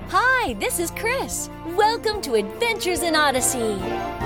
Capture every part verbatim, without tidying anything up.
Hi, this is Chris. Welcome to Adventures in Odyssey.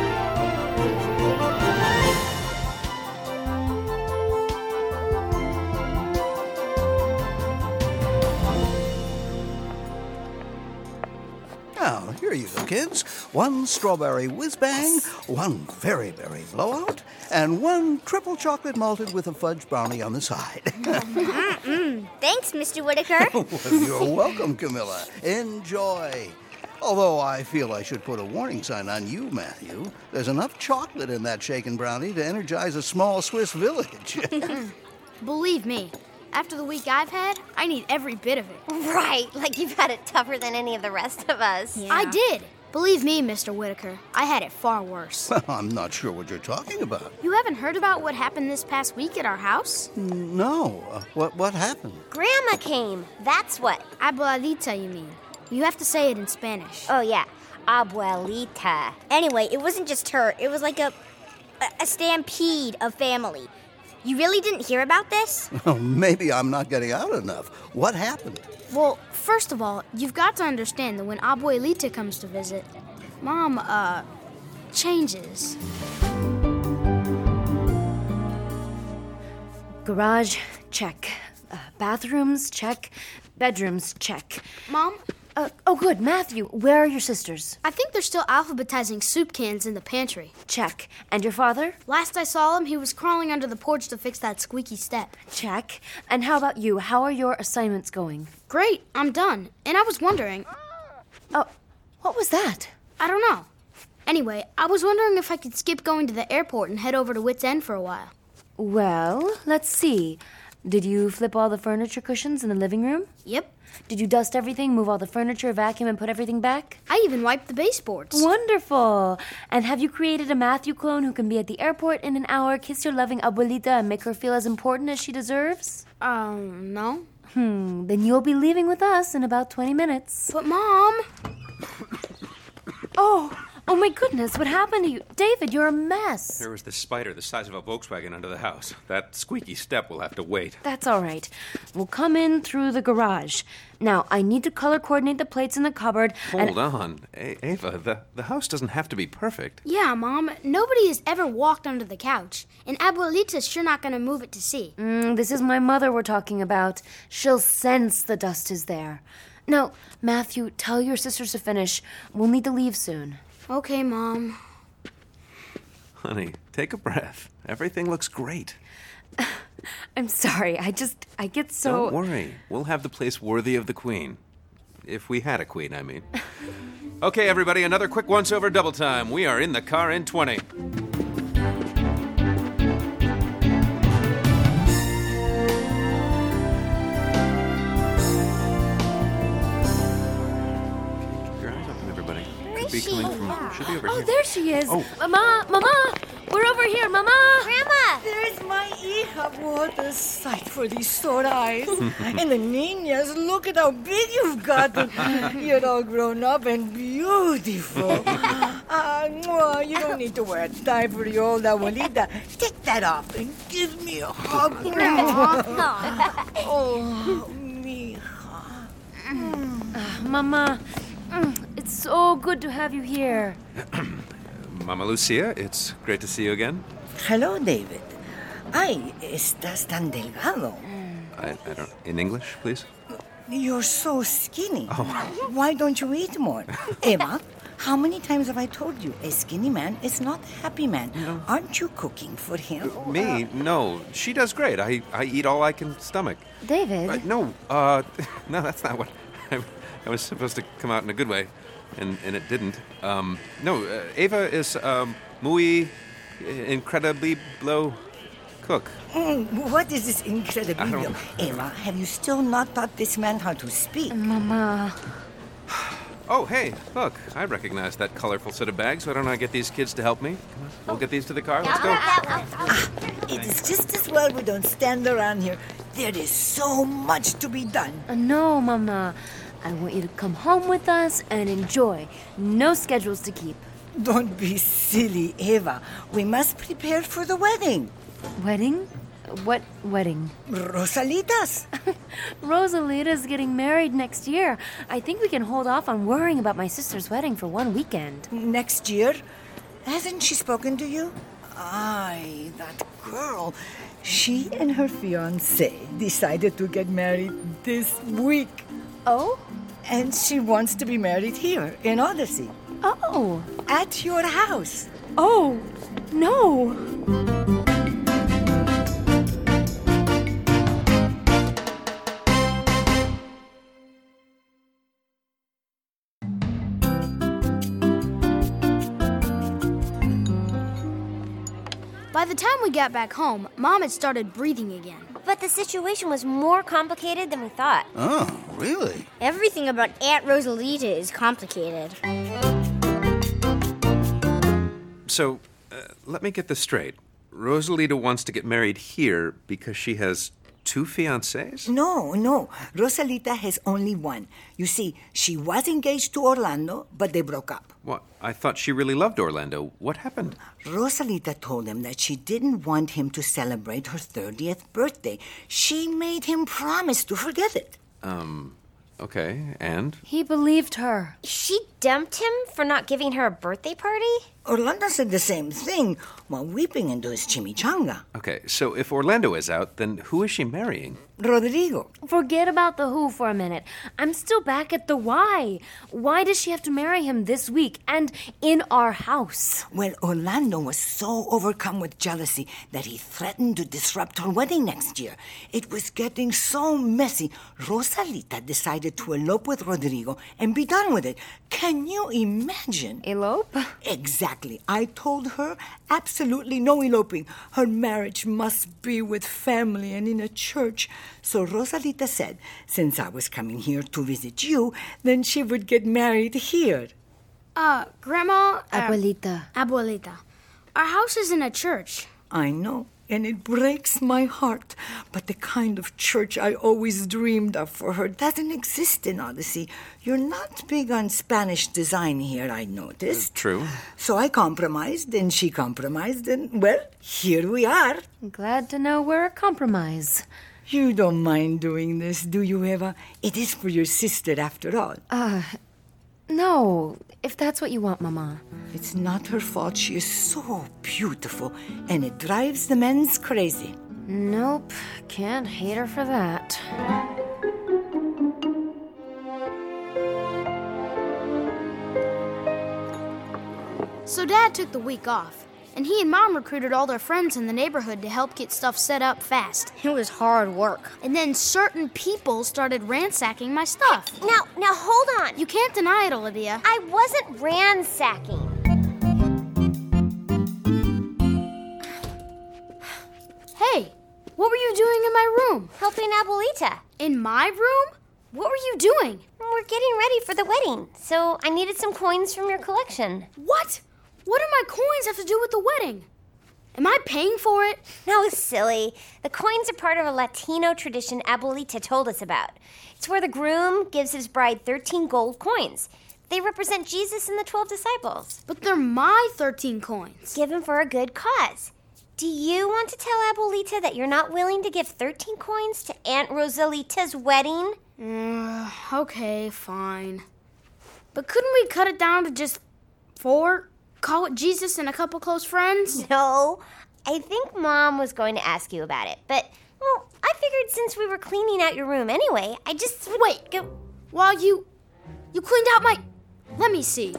Now, here you go, kids. One strawberry whiz-bang, one very berry blowout, and one triple chocolate malted with a fudge brownie on the side. Mm-mm. Thanks, Mister Whitaker. Well, you're welcome, Camilla. Enjoy. Although I feel I should put a warning sign on you, Matthew. There's enough chocolate in that shaken brownie to energize a small Swiss village. Believe me, after the week I've had, I need every bit of it. Right, like you've had it tougher than any of the rest of us. Yeah. I did. Believe me, Mister Whitaker, I had it far worse. Well, I'm not sure what you're talking about. You haven't heard about what happened this past week at our house? No. Uh, what, what happened? Grandma came. That's what. Abuelita, you mean. You have to say it in Spanish. Oh, yeah. Abuelita. Anyway, it wasn't just her. It was like a, a, a stampede of family. You really didn't hear about this? Well, maybe I'm not getting out enough. What happened? Well, first of all, you've got to understand that when Abuelita comes to visit, Mom, uh, changes. Garage, check. Uh, bathrooms, check. Bedrooms, check. Mom? Uh, oh, good. Matthew, where are your sisters? I think they're still alphabetizing soup cans in the pantry. Check. And your father? Last I saw him, he was crawling under the porch to fix that squeaky step. Check. And how about you? How are your assignments going? Great. I'm done. And I was wondering... Oh, what was that? I don't know. Anyway, I was wondering if I could skip going to the airport and head over to Wits End for a while. Well, let's see. Did you flip all the furniture cushions in the living room? Yep. Did you dust everything, move all the furniture, vacuum, and put everything back? I even wiped the baseboards. Wonderful. And have you created a Matthew clone who can be at the airport in an hour, kiss your loving abuelita, and make her feel as important as she deserves? Um, no. Hmm, then you'll be leaving with us in about twenty minutes. But, Mom... Oh, oh my goodness, what happened to you? David, you're a mess. There was this spider the size of a Volkswagen under the house. That squeaky step will have to wait. That's all right. We'll come in through the garage. Now, I need to color coordinate the plates in the cupboard. Hold and... on. A- Ava, the, the house doesn't have to be perfect. Yeah, Mom. Nobody has ever walked under the couch. And Abuelita's sure not going to move it to see. Mm, this is my mother we're talking about. She'll sense the dust is there. Now, Matthew, tell your sisters to finish. We'll need to leave soon. Okay, Mom. Honey, take a breath. Everything looks great. I'm sorry. I just, I get so... Don't worry. We'll have the place worthy of the queen. If we had a queen, I mean. Okay, everybody, another quick once-over double time. We are in the car in twenty. Be coming from, should be over oh, here. there she is. Oh. Mama, Mama, we're over here, Mama. Grandma! There's my hija. What a sight for these sore eyes. And the niñas, look at how big you've gotten. You're all grown up and beautiful. Uh, mwah, you don't need to wear a tie for your old abuelita. Take that off and give me a hug. Oh, mija. Mm. Uh, Mama, mm, it's so good to have you here. Mama Lucia, it's great to see you again. Hello, David. Ay, estás tan delgado. I, I don't... In English, please? You're so skinny. Oh. Why don't you eat more? Eva, how many times have I told you a skinny man is not a happy man? No. Aren't you cooking for him? Me? No. She does great. I, I eat all I can stomach. David? Uh, no, uh... No, that's not what... I, I was supposed to come out in a good way, and, and it didn't. Um, no, uh, Ava is, um, muy incredibly blow cook. Mm, what is this incredible? Eva, have you still not taught this man how to speak? Mama... Oh, hey, look, I recognize that colorful set of bags. Why don't I get these kids to help me? Come on, we'll get these to the car. Let's go. Ah, it is just as well we don't stand around here. There is so much to be done. Uh, no, Mama. I want you to come home with us and enjoy. No schedules to keep. Don't be silly, Eva. We must prepare for the wedding. Wedding? What wedding? Rosalita's. Rosalita's getting married next year. I think we can hold off on worrying about my sister's wedding for one weekend. Next year? Hasn't she spoken to you? Aye, that girl. She and her fiancé decided to get married this week. Oh? And she wants to be married here in Odyssey. Oh. At your house. Oh, no. By the time we got back home, Mom had started breathing again. But the situation was more complicated than we thought. Oh, really? Everything about Aunt Rosalita is complicated. So, uh, let me get this straight. Rosalita wants to get married here because she has two fiancés? No, no. Rosalita has only one. You see, she was engaged to Orlando, but they broke up. What? I thought she really loved Orlando. What happened? Rosalita told him that she didn't want him to celebrate her thirtieth birthday. She made him promise to forget it. Um, okay, and? He believed her. She dumped him for not giving her a birthday party? Orlando said the same thing while weeping into his chimichanga. Okay, so if Orlando is out, then who is she marrying? Rodrigo. Forget about the who for a minute. I'm still back at the why. Why does she have to marry him this week and in our house? Well, Orlando was so overcome with jealousy that he threatened to disrupt her wedding next year. It was getting so messy, Rosalita decided to elope with Rodrigo and be done with it. Can you imagine? Elope? Exactly. I told her absolutely no eloping. Her marriage must be with family and in a church. So Rosalita said, since I was coming here to visit you, then she would get married here. Uh, Grandma... Uh, Abuelita. Abuelita. Our house is in a church. I know, and it breaks my heart. But the kind of church I always dreamed of for her doesn't exist in Odyssey. You're not big on Spanish design here, I noticed. True. So I compromised, and she compromised, and, well, here we are. Glad to know we're a compromise. You don't mind doing this, do you, Eva? It is for your sister, after all. Uh, no, if that's what you want, Mama. It's not her fault. She is so beautiful, and it drives the men's crazy. Nope, can't hate her for that. So Dad took the week off, and he and Mom recruited all their friends in the neighborhood to help get stuff set up fast. It was hard work. And then certain people started ransacking my stuff. Now, now hold on. You can't deny it, Olivia. I wasn't ransacking. Hey, what were you doing in my room? Helping Abuelita. In my room? What were you doing? We're getting ready for the wedding, so I needed some coins from your collection. What? What do my coins have to do with the wedding? Am I paying for it? No, silly. The coins are part of a Latino tradition Abuelita told us about. It's where the groom gives his bride thirteen gold coins. They represent Jesus and the twelve disciples. But they're my thirteen coins. Given for a good cause. Do you want to tell Abuelita that you're not willing to give thirteen coins to Aunt Rosalita's wedding? Uh, okay, fine. But couldn't we cut it down to just four? Call it Jesus and a couple close friends? No. I think Mom was going to ask you about it. But, well, I figured since we were cleaning out your room anyway, I just would Wait, go... While you... You cleaned out my... Let me see.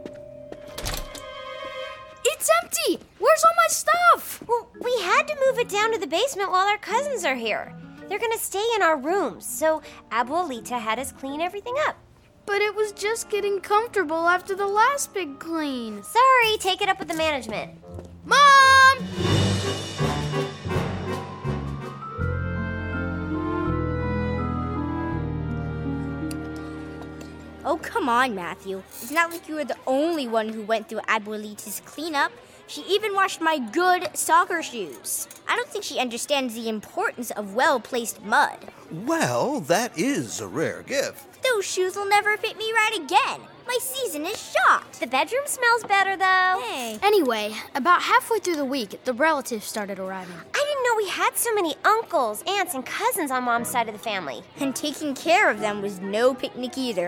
It's empty! Where's all my stuff? Well, we had to move it down to the basement while our cousins are here. They're going to stay in our rooms, so Abuelita had us clean everything up. But it was just getting comfortable after the last big clean. Sorry, take it up with the management. Mom! Oh, come on, Matthew. It's not like you were the only one who went through Abuelita's cleanup. She even washed my good soccer shoes. I don't think she understands the importance of well-placed mud. Well, that is a rare gift. Those shoes will never fit me right again. My season is shot. The bedroom smells better, though. Hey. Anyway, about halfway through the week, the relatives started arriving. I didn't know we had so many uncles, aunts, and cousins on Mom's side of the family. And taking care of them was no picnic either.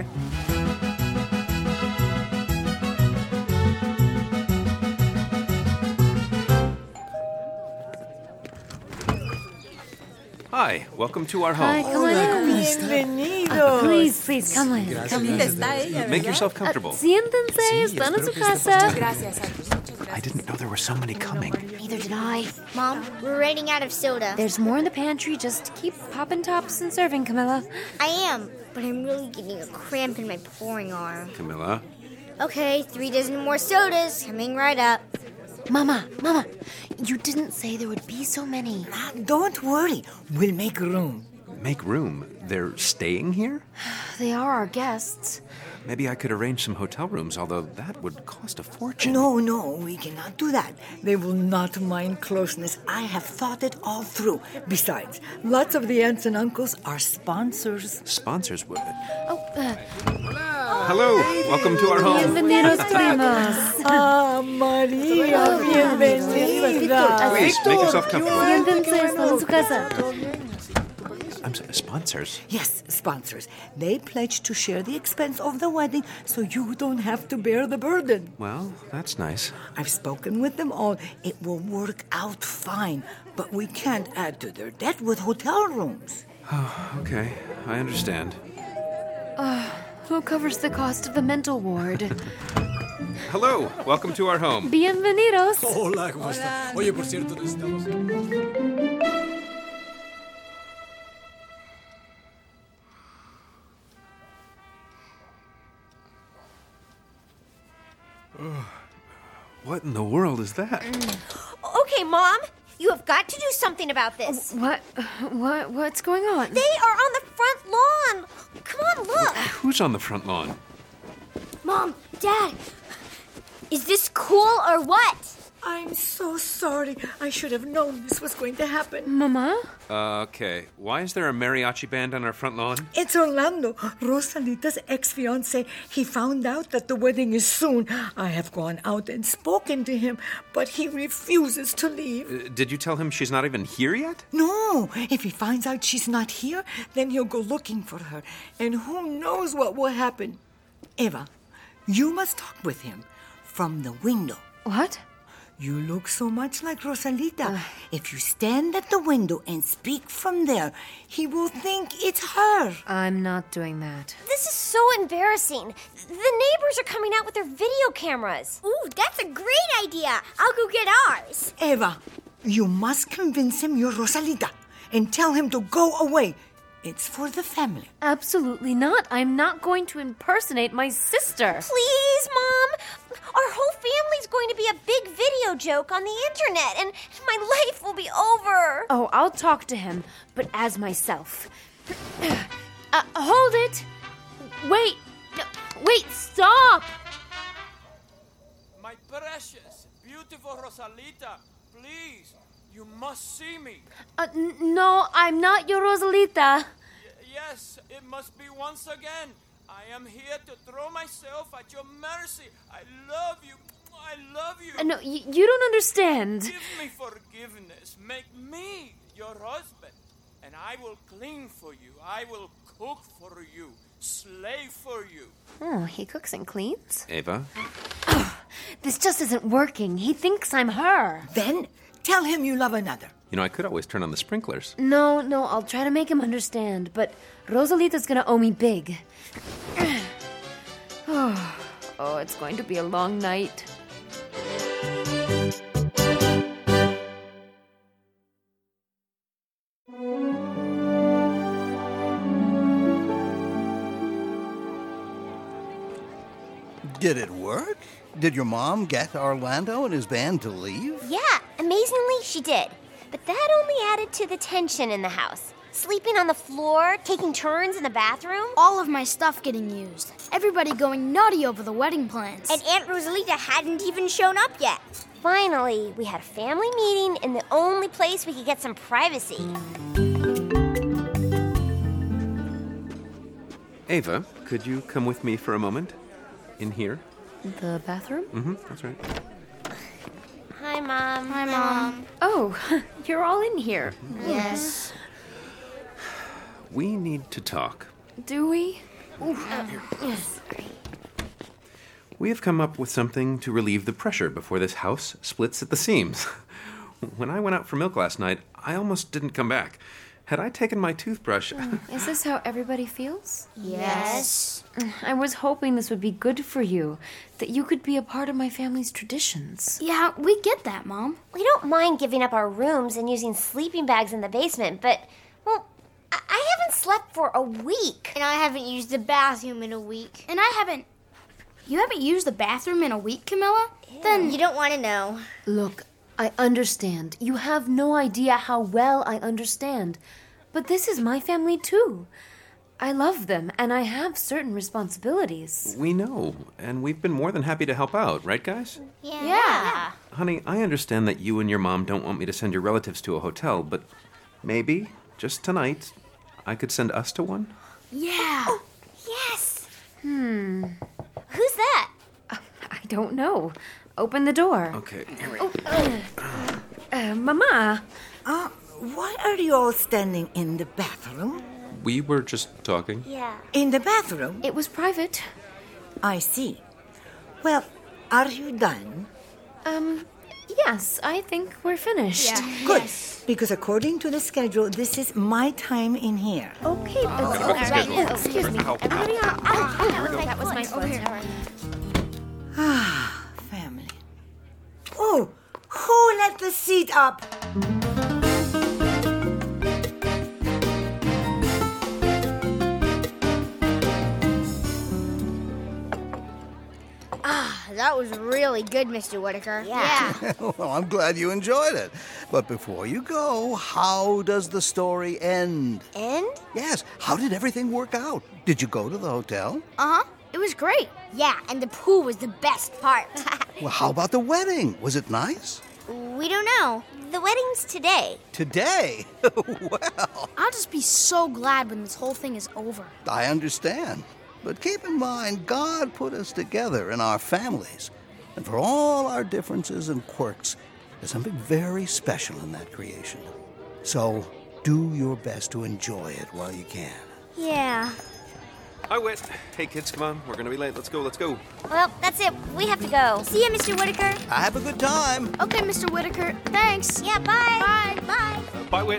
Hi, welcome to our Hi, home. come on in. Bienvenidos. Please, please, come in. Come in. Make yourself comfortable. Siéntense, están en su casa. I didn't know there were so many coming. Neither did I. Mom, we're running out of soda. There's more in the pantry. Just keep popping tops and serving, Camilla. I am, but I'm really getting a cramp in my pouring arm. Camilla? Okay, three dozen more sodas coming right up. Mama, Mama, you didn't say there would be so many. Ah, don't worry. We'll make room. Make room. They're staying here? They are our guests. Maybe I could arrange some hotel rooms, although that would cost a fortune. No, no, we cannot do that. They will not mind closeness. I have thought it all through. Besides, lots of the aunts and uncles are sponsors. Sponsors would. Oh, uh, Hello, welcome to our home. bienvenidos primos. Ah, Maria, bienvenida. Please, make yourself comfortable. Siéntense, están en su casa. I'm sorry, sponsors? Yes, sponsors. They pledge to share the expense of the wedding so you don't have to bear the burden. Well, that's nice. I've spoken with them all. It will work out fine, but we can't add to their debt with hotel rooms. Oh, okay, I understand. Uh, who covers the cost of the mental ward? Hello, welcome to our home. Bienvenidos. Hola, ¿cómo está? Oye, por cierto, necesitamos... What in the world is that? Okay, Mom, you have got to do something about this. What? What? What's going on? They are on the front lawn. Come on, look. Who's on the front lawn? Mom, Dad, is this cool or what? I'm so sorry. I should have known this was going to happen. Mama? Uh, okay, why is there a mariachi band on our front lawn? It's Orlando, Rosalita's ex-fiancé. He found out that the wedding is soon. I have gone out and spoken to him, but he refuses to leave. Uh, did you tell him she's not even here yet? No, if he finds out she's not here, then he'll go looking for her. And who knows what will happen. Eva, you must talk with him from the window. What? You look so much like Rosalita. Uh, if you stand at the window and speak from there, he will think it's her. I'm not doing that. This is so embarrassing. The neighbors are coming out with their video cameras. Ooh, that's a great idea. I'll go get ours. Eva, you must convince him you're Rosalita and tell him to go away. It's for the family. Absolutely not. I'm not going to impersonate my sister. Please, Mom. Our whole family's going to be a big video joke on the internet, and my life will be over. Oh, I'll talk to him, but as myself. uh, hold it! Wait! No, wait, stop! My precious, beautiful Rosalita, please, you must see me. Uh, n- no, I'm not your Rosalita. Y- yes, it must be once again. I am here to throw myself at your mercy. I love you. I love you. Uh, no, y- you don't understand. Give me forgiveness. Make me your husband. And I will clean for you. I will cook for you. Slave for you. Oh, he cooks and cleans? Eva? Oh, this just isn't working. He thinks I'm her. Then tell him you love another. You know, I could always turn on the sprinklers. No, no, I'll try to make him understand, but Rosalita's gonna owe me big. oh, oh, it's going to be a long night. Did it work? Did your mom get Orlando and his band to leave? Yeah, amazingly, she did. But that only added to the tension in the house. Sleeping on the floor, taking turns in the bathroom. All of my stuff getting used. Everybody going naughty over the wedding plans. And Aunt Rosalita hadn't even shown up yet. Finally, we had a family meeting in the only place we could get some privacy. Ava, could you come with me for a moment? In here? The bathroom? Mm-hmm, that's right. Hi, Mom. Hi, Mom. Oh, you're all in here. Yes. We need to talk. Do we? Yes. We have come up with something to relieve the pressure before this house splits at the seams. When I went out for milk last night, I almost didn't come back. Had I taken my toothbrush... Is this how everybody feels? Yes. I was hoping this would be good for you, that you could be a part of my family's traditions. Yeah, we get that, Mom. We don't mind giving up our rooms and using sleeping bags in the basement, but, well, I, I haven't slept for a week. And I haven't used the bathroom in a week. And I haven't... You haven't used the bathroom in a week, Camilla? Then you don't want to know. Look, I understand. You have no idea how well I understand. But this is my family, too. I love them, and I have certain responsibilities. We know, and we've been more than happy to help out, right, guys? Yeah. Yeah. Honey, I understand that you and your mom don't want me to send your relatives to a hotel, but maybe, just tonight, I could send us to one? Yeah. Yes. Hmm. Who's that? I don't know. Open the door. Okay, here we Oh, uh, uh, Mama. Uh, why are you all standing in the bathroom? We were just talking. Yeah. In the bathroom? It was private. I see. Well, are you done? Um, yes, I think we're finished. Good. Because according to the schedule, this is my time in here. Okay, but Forgot about the schedule. oh, excuse me. Ow, ow. Everybody out. Ow, ow, That was my foot. Ah, family. Oh, who let the seat up? That was really good, Mister Whitaker. Yeah. Well, I'm glad you enjoyed it. But before you go, how does the story end? End? Yes, how did everything work out? Did you go to the hotel? Uh-huh. It was great. Yeah, and the pool was the best part. Well, how about the wedding? Was it nice? We don't know. The wedding's today. Today? Well, I'll just be so glad when this whole thing is over. I understand. But keep in mind, God put us together in our families. And for all our differences and quirks, there's something very special in that creation. So do your best to enjoy it while you can. Yeah. Hi, Whit. Hey, kids, come on. We're going to be late. Let's go, let's go. Well, that's it. We have to go. See ya, Mister Whitaker. Have a good time. Okay, Mister Whitaker. Thanks. Yeah, bye. Bye. Bye. Uh, bye, Whit.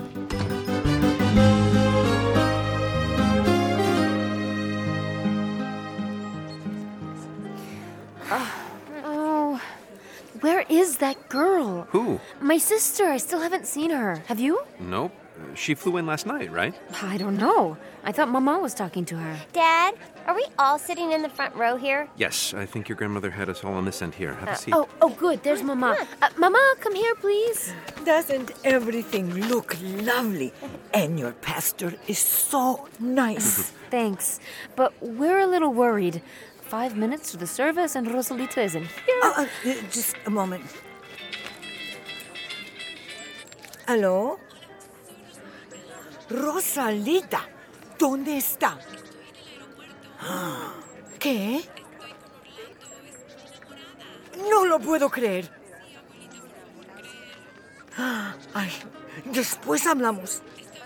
Oh, where is that girl? Who? My sister. I still haven't seen her. Have you? Nope. Uh, She flew in last night, right? I don't know. I thought Mama was talking to her. Dad, are we all sitting in the front row here? Yes, I think your grandmother had us all on this end here. Have a seat. Oh, oh, good. There's Mama. Uh, Mama, come here, please. Doesn't everything look lovely? And your pastor is so nice. Thanks. But we're a little worried. Five minutes to the service and Rosalita isn't here. Uh, uh, just a moment. ¿Aló? Rosalita, ¿dónde está? ¿Qué? No lo puedo creer. Ay, después hablamos.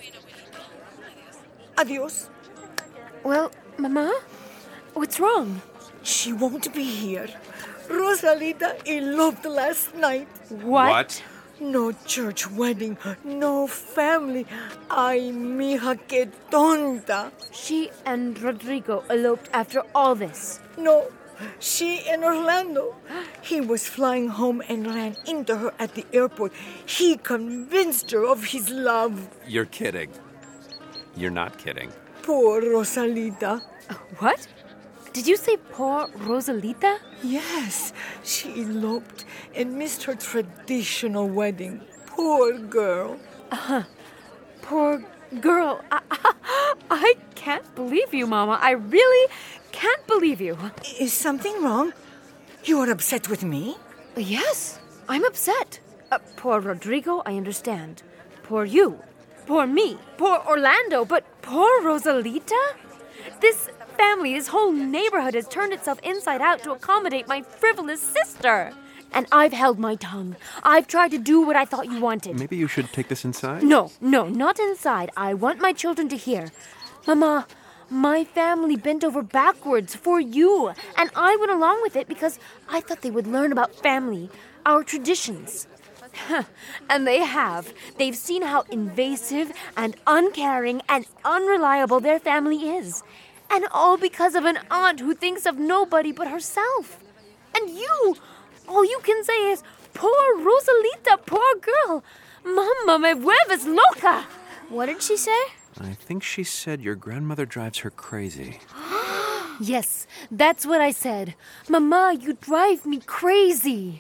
Adiós. Well, Mama, what's wrong? She won't be here. Rosalita eloped last night. What? No church wedding, no family. Ay, mija, qué tonta. She and Rodrigo eloped after all this. No, she in Orlando. He was flying home and ran into her at the airport. He convinced her of his love. You're kidding. You're not kidding. Poor Rosalita. What? Did you say poor Rosalita? Yes, she eloped and missed her traditional wedding. Poor girl. Uh-huh. Poor girl. I, I, I can't believe you, Mama. I really can't believe you. Is something wrong? You are upset with me? Yes, I'm upset. Uh, poor Rodrigo, I understand. Poor you. Poor me. Poor Orlando. But poor Rosalita? This family, this whole neighborhood has turned itself inside out to accommodate my frivolous sister. And I've held my tongue. I've tried to do what I thought you wanted. Maybe you should take this inside? No, no, not inside. I want my children to hear. Mama, my family bent over backwards for you, and I went along with it because I thought they would learn about family, our traditions. And they have. They've seen how invasive and uncaring and unreliable their family is. And all because of an aunt who thinks of nobody but herself. And you, all you can say is, poor Rosalita, poor girl. Mamma me vuelves loca. What did she say? I think she said your grandmother drives her crazy. Yes, that's what I said. Mama, you drive me crazy.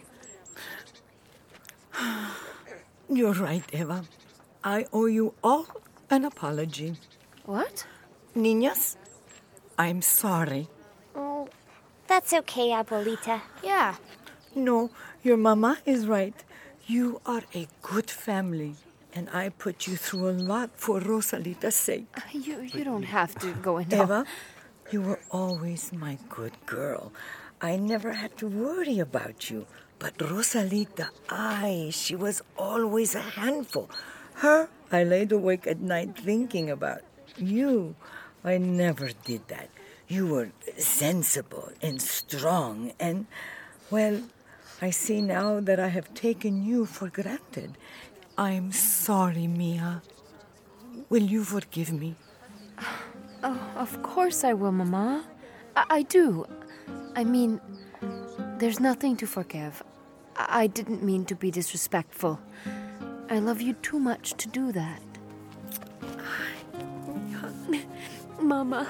You're right, Eva. I owe you all an apology. What? Niñas, I'm sorry. Oh, that's okay, Abuelita. Yeah. No, your mama is right. You are a good family, and I put you through a lot for Rosalita's sake. You you don't have to go into... Eva, you were always my good girl. I never had to worry about you. But Rosalita, ay, she was always a handful. Her, I laid awake at night thinking about. You, I never did that. You were sensible and strong and, well, I see now that I have taken you for granted. I'm sorry, Mia. Will you forgive me? Oh, of course I will, Mama. I, I do. I mean, there's nothing to forgive. I-, I didn't mean to be disrespectful. I love you too much to do that. Mama.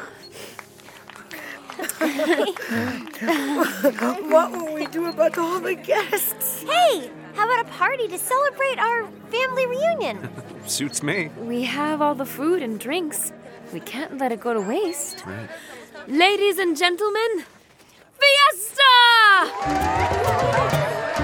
What will we do about all the guests? Hey, how about a party to celebrate our family reunion? Suits me. We have all the food and drinks. We can't let it go to waste. Right. Ladies and gentlemen, fiesta!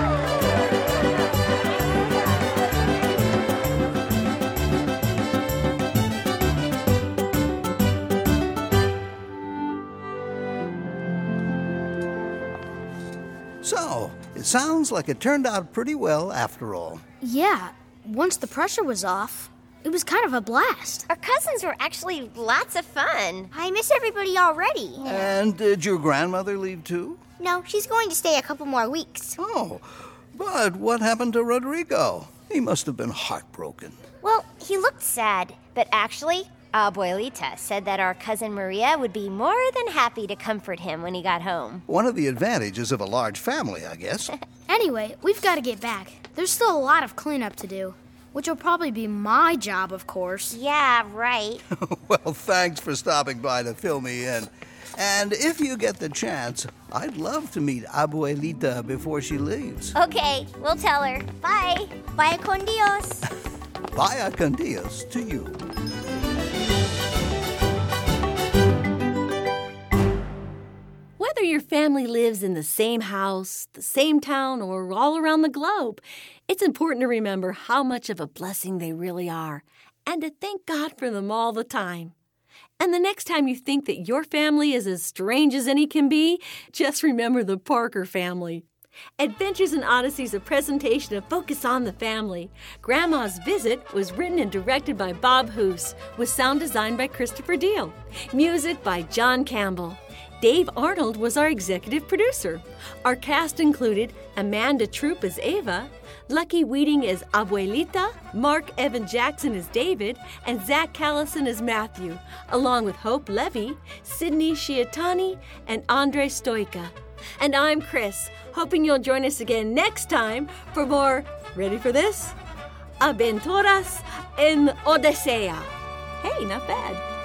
So, it sounds like it turned out pretty well after all. Yeah, once the pressure was off, it was kind of a blast. Our cousins were actually lots of fun. I miss everybody already. And did your grandmother leave too? No, she's going to stay a couple more weeks. Oh, but what happened to Rodrigo? He must have been heartbroken. Well, he looked sad, but actually, Abuelita said that our cousin Maria would be more than happy to comfort him when he got home. One of the advantages of a large family, I guess. Anyway, we've got to get back. There's still a lot of cleanup to do, which will probably be my job, of course. Yeah, right. Well, thanks for stopping by to fill me in. And if you get the chance, I'd love to meet Abuelita before she leaves. Okay, we'll tell her. Bye. Bye con Dios. Vaya con Dios to you. Whether your family lives in the same house, the same town, or all around the globe, it's important to remember how much of a blessing they really are and to thank God for them all the time. And the next time you think that your family is as strange as any can be, just remember the Parker family. Adventures in Odyssey is a presentation of Focus on the Family. Grandma's Visit was written and directed by Bob Hoose, with sound design by Christopher Deal. Music by John Campbell. Dave Arnold was our executive producer. Our cast included Amanda Troop as Ava, Lucky Weeding as Abuelita, Mark Evan Jackson as David, and Zach Callison as Matthew, along with Hope Levy, Sydney Shiatani, and Andre Stoica. And I'm Chris, hoping you'll join us again next time for more, ready for this? Aventuras en Odisea. Hey, not bad.